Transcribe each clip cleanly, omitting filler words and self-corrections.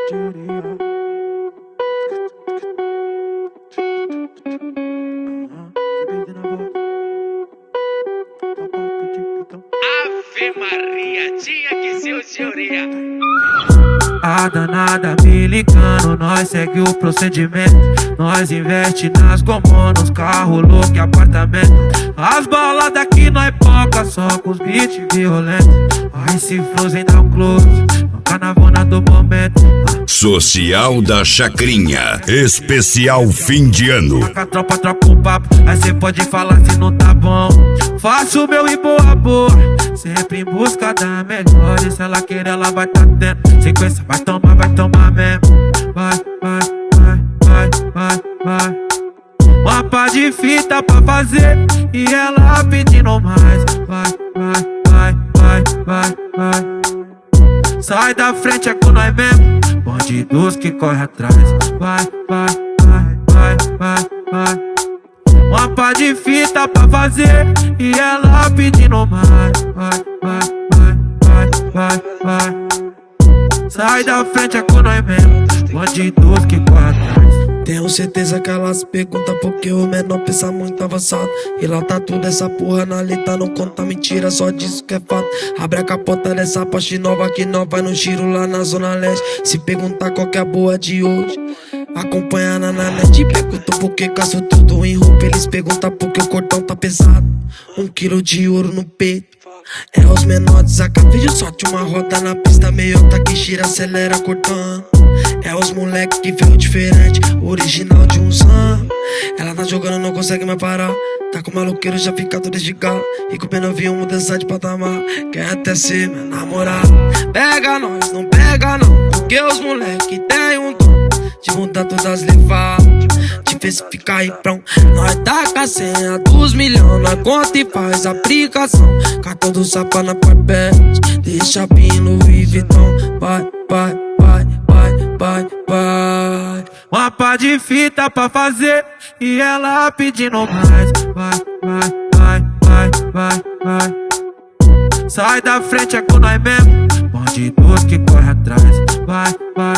Ave Maria, tinha que ser o senhoria. A danada me ligando, nós segue o procedimento. Nós investe nas gomô, nos carros, louco e apartamento. As baladas aqui nós poca, só com os beats violentos. Aí se Frozen dá um close, no carnavona do momento. Social da Chacrinha, especial fim de ano. A tropa troca um papo, aí cê pode falar se não tá bom. Faço o meu e boa boa, sempre em busca da melhor. E se ela querer, ela vai tá tendo. Sequência, vai tomar mesmo. Vai. Uma pá de fita pra fazer e ela pedindo mais. Vai. Sai da frente, é com nós mesmo. Bandidos que corre atrás. Vai. Uma pá de fita pra fazer e ela pedindo mais. Vai. Sai da frente, é com nós mesmo. Bandidos que corre atrás. Tenho certeza que elas perguntam porque o menor pensa muito avançado. E lá tá tudo essa porra na letra, não conta mentira, só disso que é fato. Abre a capota dessa Porsche nova que nós vai no giro lá na Zona Leste. Se perguntar qual que é a boa de hoje, acompanha na net. Perguntam por que gasto tudo em roupa, eles perguntam por que o cordão tá pesado. 1 quilo de ouro no peito. É os menores, a vídeo sorte uma roda na pista, meiota que gira, acelera cortando. É os moleque que veio diferente, original de uns anos. Ela tá jogando, não consegue mais parar. Tá com maloqueiro, já fica todo desgalo. E com o novinho, mudança de patamar. Quer até ser minha namorada. Pega nós, não pega não, porque os moleque tem um dom de mudar todas as levadas, de ver se fica aí pronto. Nós taca a senha dos milhões na conta e faz aplicação. Cartão do Sapa na Parbete, deixa pino Louis Vuitton. Vai. Uma pá de fita pra fazer e ela pedindo mais. Vai. Sai da frente, é com nós mesmo. Bandidos que corre atrás. Vai.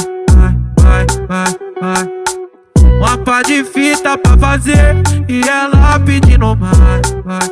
Uma pá de fita pra fazer e ela pedindo mais.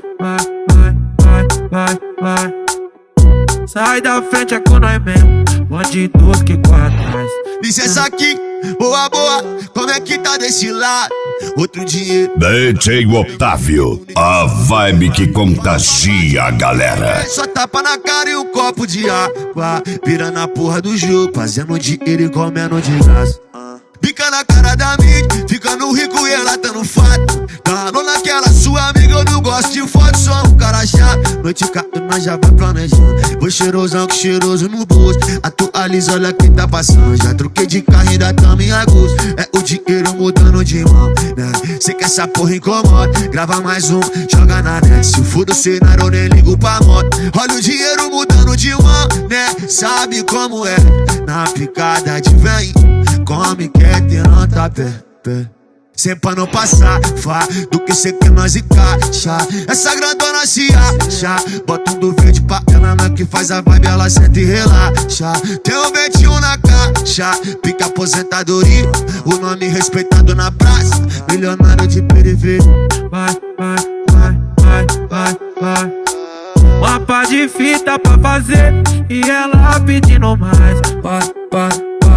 Vai. Sai da frente, é com nós mesmo. Bandidos que corre atrás. Licença aqui, boa, como é que tá desse lado? Outro dinheiro. DJ Otávio, a vibe que contagia a galera. Só tapa na cara e um copo de água, virando a porra do jogo, fazendo dinheiro e comendo de graça. Bica na cara da mídia, ficando rico e ela tá no fato. Dando naquela sua amiga, eu não gosto de foto, só um cara chato. Noite cata, nós já vai planejando. Vou cheirosão que cheiroso no bolso. Atualiza, olha quem tá passando. Já troquei de carro, ainda tamo em agosto. É o dinheiro mudando de mão, né? Cê que essa porra incomoda, grava mais um, joga na net. Se for do cenário, eu nem ligo pra moto. Olha o dinheiro mudando de mão, né? Sabe como é? Na picada de vem, come, quer ter nota pé. Sem pra não passar, fá, do que cê quer nós encaixa. Essa grandona se acha, bota um do verde pra ela, na que faz a vibe, ela sente e relaxa. Tem um 21 na caixa, pica aposentadoria, o nome respeitado na praça, milionário de periferia. Vai. Uma pá de fita pra fazer e ela pedindo mais. Vai.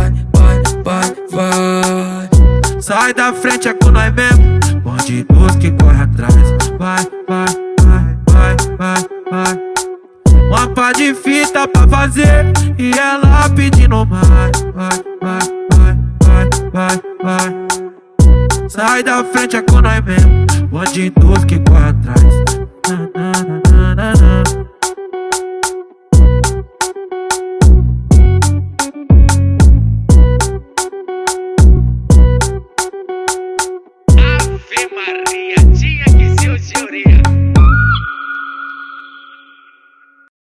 Sai da frente, é com nós mesmo. Bandidos que corre atrás. Vai. Uma pá de fita pra fazer e ela pedindo mais. Vai. Sai da frente, é com nós mesmo. Bandidos que corre atrás.